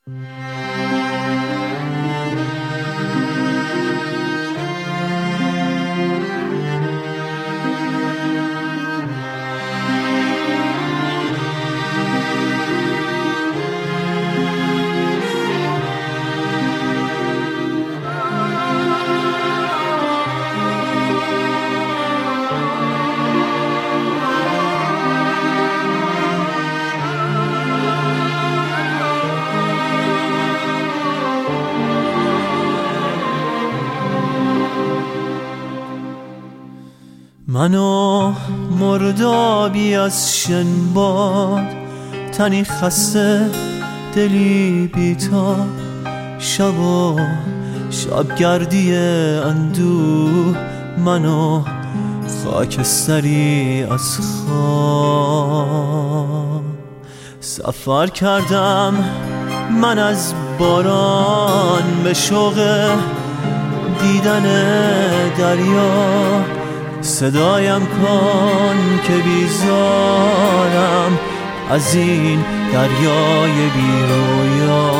منو مردابی از شنباد، تنی خسته دلی بیتاب، شبگردی اندوه، منو خاکستری از خواب. سفر کردم من از باران به شوق دیدن دریا، صدایم کن که بیزارم از این دریای بیرویا.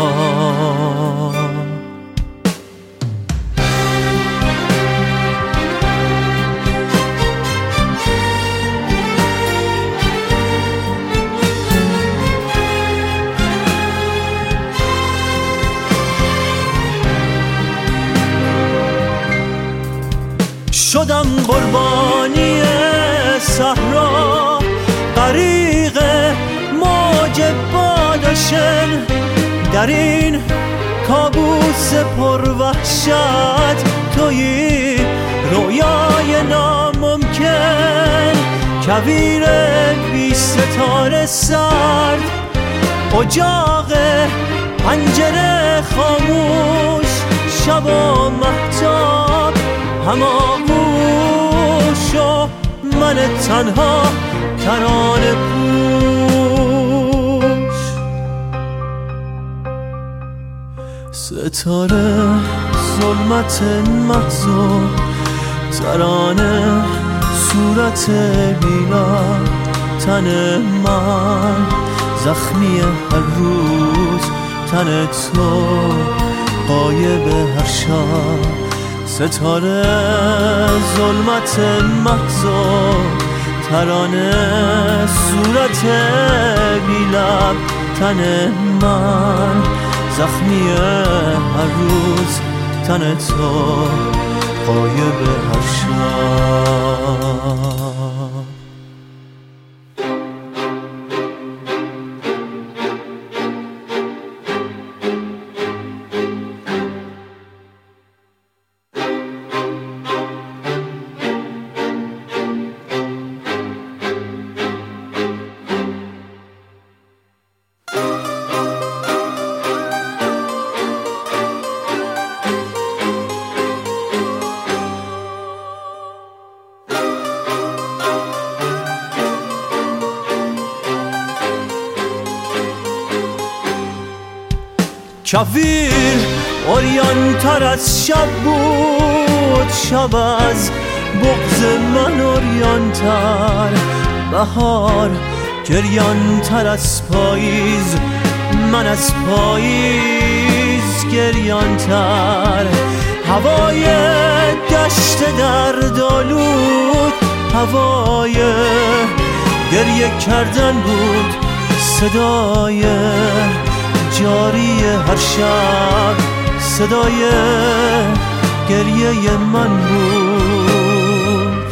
شدم قربانی صحرا، غریق موج بادشن، در این کابوس پر وحشت تویی رویای ناممکن. کویر بی ستاره سرد، اجاق پنجره خاموش، شب و مهتاب هماغوش و من تنها ترانه پوش. ستاره ظلمت محض، ترانه صورت بینا، تن من زخمی هر روز، تن تو غایب هر شب. ستاره ظلمت محض، ترانه صورت بی‌لب، تن من زخمی هر روز، تن تو غایب هر شب. کویر عریان تر از شب بود، شب از بغض من عریان تر، بهار گریان تر از پاییز، من از پاییز گریان تر. هوای دشت دردآلود، هوای گریه کردن بود، صدای جاری هر شب، صدای گریه من بود.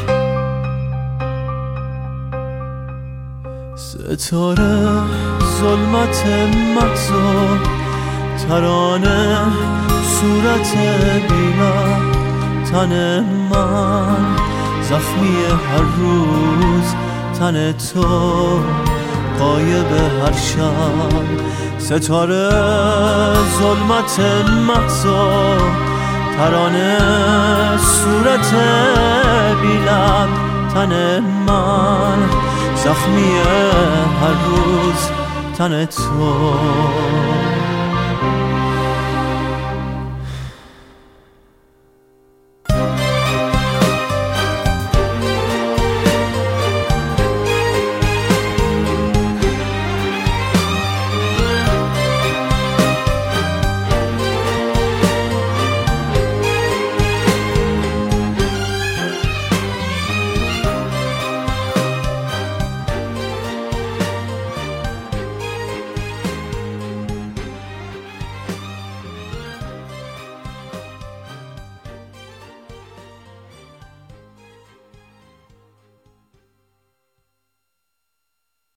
ستاره ظلمت محض، ترانه صورت بینا، تن من زخمی هر روز، تن تو غایب هر شب. ستاره ظلمت محض، ترانه صورت بی‌لب، تن من زخمی هر روز، تن تو